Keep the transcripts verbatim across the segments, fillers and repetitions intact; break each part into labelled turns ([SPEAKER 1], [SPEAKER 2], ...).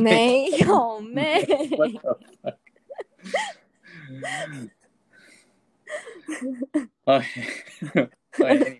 [SPEAKER 1] 没有妹。
[SPEAKER 2] OK， 对。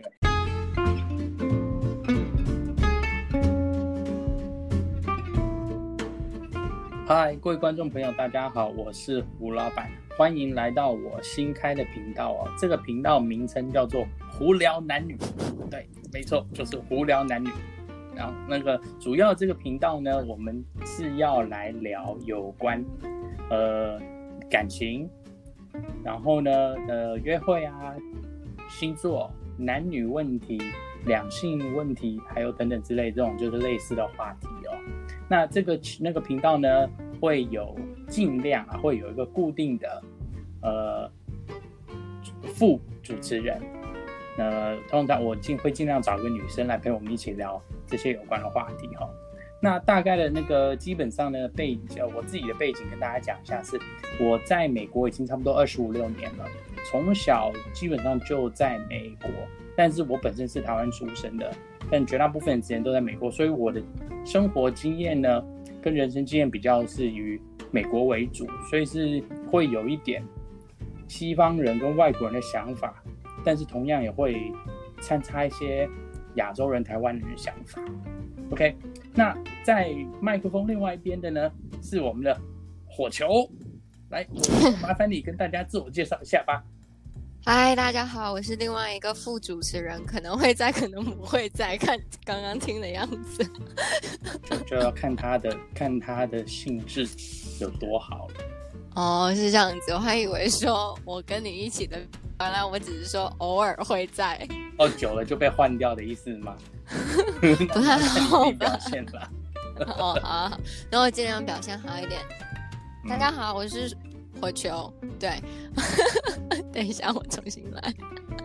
[SPEAKER 2] 嗨，各位观众朋友，大家好，我是胡老板，欢迎来到我新开的频道哦。这个频道名称叫做胡聊男女，对，没错，就是胡聊男女。然后那个主要这个频道呢，我们是要来聊有关呃感情，然后呢呃约会啊、星座、男女问题、两性问题，还有等等之类这种就是类似的话题哦。那这个那个频道呢，会有尽量啊，会有一个固定的呃副主持人。呃，通常我尽会尽量找个女生来陪我们一起聊这些有关的话题哈。那大概的那个基本上呢背呃我自己的背景跟大家讲一下，是我在美国已经差不多二十五六年了，从小基本上就在美国，但是我本身是台湾出生的，但绝大部分时间都在美国，所以我的生活经验呢跟人生经验比较是以美国为主，所以是会有一点西方人跟外国人的想法，但是同样也会参差一些亚洲人、台湾人的想法。OK， 那在麦克风另外一边的呢是我们的火球，来，麻烦你跟大家自我介绍一下吧。
[SPEAKER 1] 嗨，大家好，我是另外一个副主持人，可能会在，可能不会在，看刚刚听的样子。
[SPEAKER 2] 就, 就要看他的看他的兴致有多好了。
[SPEAKER 1] 哦，是这样子，我还以为说我跟你一起的，原来我只是说偶尔会在。
[SPEAKER 2] 哦，久了就被换掉的意思吗？
[SPEAKER 1] 不太好吧？
[SPEAKER 2] 表现啦。
[SPEAKER 1] 哦，好，好，那我尽量表现好一点。嗯、大家好，我是火球。对，等一下，我重新来。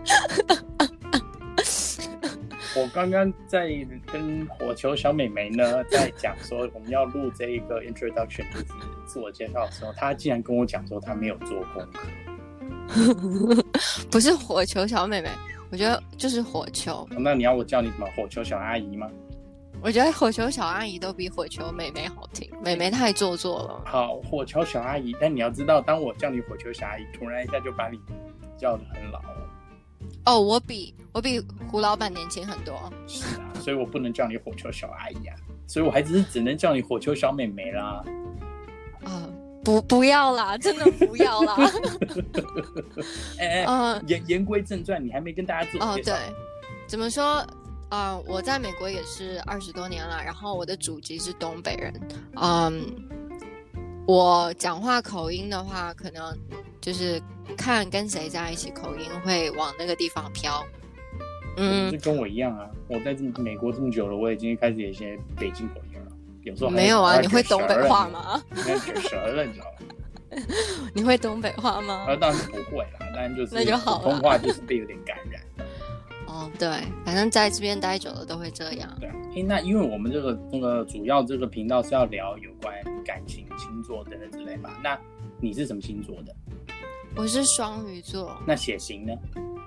[SPEAKER 2] 我刚刚在跟火球小美眉呢，在讲说我们要录这一个 introduction， 就是自我介绍的时候，她竟然跟我讲说她没有做功课。
[SPEAKER 1] 不是火球小美眉，我觉得就是火球。
[SPEAKER 2] 那你要我叫你什么？火球小阿姨吗？
[SPEAKER 1] 我觉得火球小阿姨都比火球妹妹好听，妹妹太做作了。
[SPEAKER 2] 好，火球小阿姨，但你要知道，当我叫你火球小阿姨，突然一下就把你叫得很老了。
[SPEAKER 1] 哦，我比我比胡老板年轻很多。
[SPEAKER 2] 是啊，所以我不能叫你火球小阿姨啊，所以我还只是只能叫你火球小妹妹啦。
[SPEAKER 1] 啊、呃，不不要啦，真的不要啦。
[SPEAKER 2] 哎哎、呃，言言归正传，你还没跟大家自我介绍。哦，
[SPEAKER 1] 对，怎么说？呃，我在美国也是二十多年了，然后我的祖籍是东北人。嗯，我讲话口音的话，可能就是看跟谁在一起，口音会往那个地方飘。
[SPEAKER 2] 嗯，是跟我一样啊。我在美国这么久了，我已经开始有一些北京口音了。有时候
[SPEAKER 1] 没有啊？你会东北话吗？
[SPEAKER 2] 卷舌了，你知道吗？
[SPEAKER 1] 你会东北话吗？
[SPEAKER 2] 啊，当然不会啦，当然就是
[SPEAKER 1] 那就好了。
[SPEAKER 2] 普通话就是被有点感染。
[SPEAKER 1] 哦，对，反正在这边待久了都会这样。
[SPEAKER 2] 对啊，欸、那因为我们这个那个主要这个频道是要聊有关感情、星座等等之类嘛。那你是什么星座的？
[SPEAKER 1] 我是双鱼座。
[SPEAKER 2] 那血型呢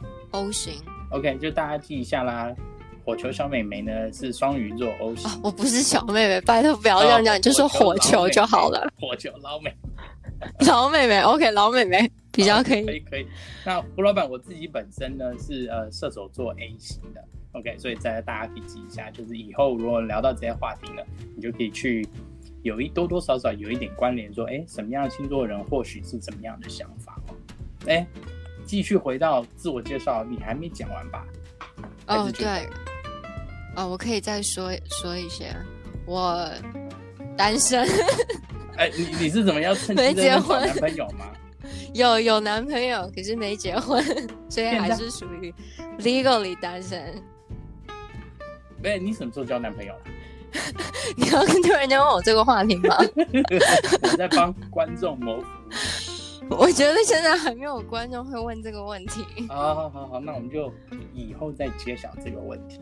[SPEAKER 1] ？O 型。
[SPEAKER 2] OK， 就大家记一下啦。火球小美眉呢是双鱼座 O 型、
[SPEAKER 1] 啊。我不是小妹妹，拜托不要这样讲，你就说火球就好了。
[SPEAKER 2] 火球老美。
[SPEAKER 1] 老妹妹 ，OK， 老妹妹比较可以，
[SPEAKER 2] 可以可以。那胡老板我自己本身呢是呃射手座 A 型的 ，OK， 所以在大家可以记一下，就是以后如果聊到这些话题呢，你就可以去有一多多少少有一点关联，说，哎，什么样的星座人或许是怎么样的想法哦。哎，继续回到自我介绍，你还没讲完吧？
[SPEAKER 1] 哦，对，哦，我可以再说说一些，我单身。
[SPEAKER 2] 哎，你你是怎么要趁机在找男朋友吗？
[SPEAKER 1] 有有男朋友，可是没结婚，所以还是属于 legally 单身。
[SPEAKER 2] 哎，你什么时候交男朋友了？
[SPEAKER 1] 你要跟突然间问我这个话题吗？
[SPEAKER 2] 我在帮观众谋福利。
[SPEAKER 1] 我觉得现在还没有观众会问这个问题。
[SPEAKER 2] 好好好好，那我们就以后再揭晓这个问题。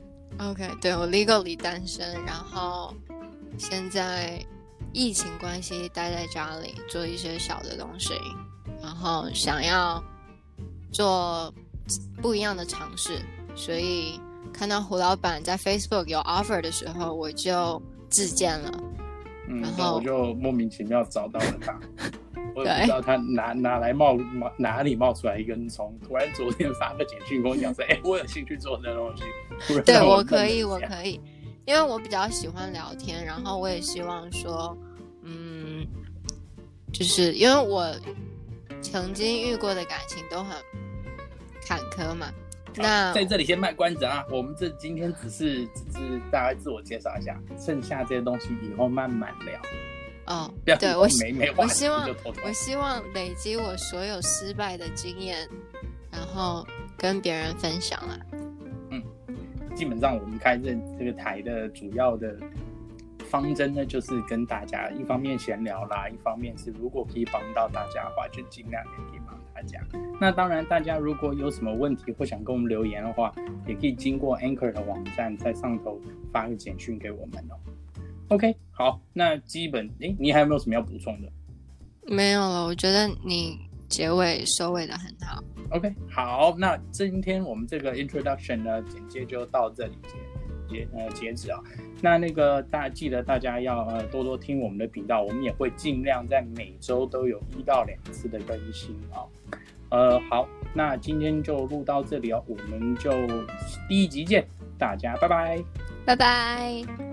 [SPEAKER 1] OK， 对，我 legally 单身，然后现在疫情关系待在家里做一些小的东西，然后想要做不一样的尝试，所以看到胡老板在 Facebook 有 offer 的时候，我就自荐了。
[SPEAKER 2] 嗯，
[SPEAKER 1] 然后
[SPEAKER 2] 我就莫名其妙找到了他，我也不知道他哪哪来冒哪里冒出来一根葱，突然昨天发个简讯跟我讲说，哎、欸，我有兴趣做这东西。
[SPEAKER 1] 对，
[SPEAKER 2] 我
[SPEAKER 1] 我可以，我可以，因为我比较喜欢聊天，然后我也希望说，嗯，就是因为我曾经遇过的感情都很坎坷嘛。那
[SPEAKER 2] 在这里先卖关子啊，我们这今天只是只是大概自我介绍一下，剩下这些东西以后慢慢聊。
[SPEAKER 1] 哦，
[SPEAKER 2] 不要
[SPEAKER 1] 对我
[SPEAKER 2] 没没话
[SPEAKER 1] 我希望
[SPEAKER 2] 就偷偷
[SPEAKER 1] 我希望累积我所有失败的经验，然后跟别人分享了。
[SPEAKER 2] 嗯，基本上我们开这这个台的主要的方针呢，就是跟大家一方面闲聊啦，一方面是如果可以帮到大家的话，就尽量也可以帮大家。那当然，大家如果有什么问题或想跟我们留言的话，也可以经过 Anchor 的网站在上头发个简讯给我们哦。OK， 好，那基本诶，你还有没有什么要补充的？
[SPEAKER 1] 没有了，我觉得你结尾收尾的很好。
[SPEAKER 2] OK， 好，那今天我们这个 introduction 呢，简介就到这里结截呃截止啊。那那个大家记得大家要呃多多听我们的频道，我们也会尽量在每周都有一到两次的更新啊。呃，好，那今天就录到这里哦，我们就第一集见，大家拜拜，
[SPEAKER 1] 拜拜。